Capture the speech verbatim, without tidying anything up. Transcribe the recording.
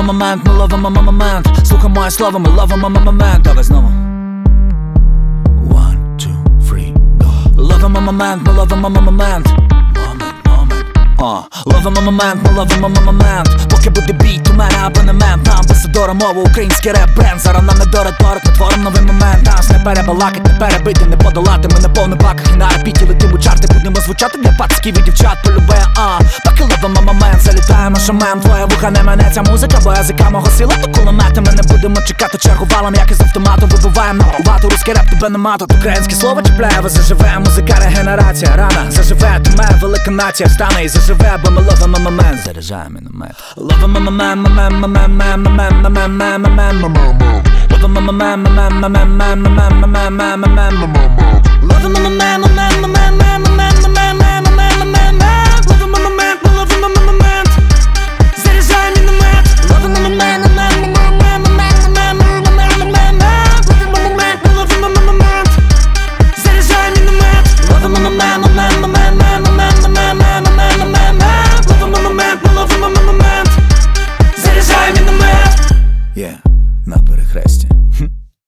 ловимо момент, ми ловимо момент. Слухай моє слово, ми ловимо момент. Давай знову. One, two, three, go. Ловимо момент, ми ловимо момент. Uh, ловимо момент, ми ловимо момент. Поки буде біт, у мене абонемент. На амбасадора мову, український реп-бренд. Зараз нам не до риторик, ми творим новий момент. Нас не перебалакать, не перебити, не подолати. Ми на повних баках і на репіті летим у чарти. Будемо звучати для пацків і дівчат полюбе, а поки ловимо момент, залітаємо шамен. Твоя вуха не мене ця музика, бо язика мого сила то кулемети. Ми не будемо чекати чергу валом, як із автоматом. Вибиваємо на увату, руський реп тебе нема. Тут українське слово чіпляє, ви заживе. Музика, регенерація, рана заживе. Ти мене велика нація, встане і заживе. Бо ми ловимо момент, заряджаємо міномет. Ловимо момент, момент, момент, момент, момент, момент, момент, момент. Ловимо момент, момент, момент, момент, момент, момент, момент, момент.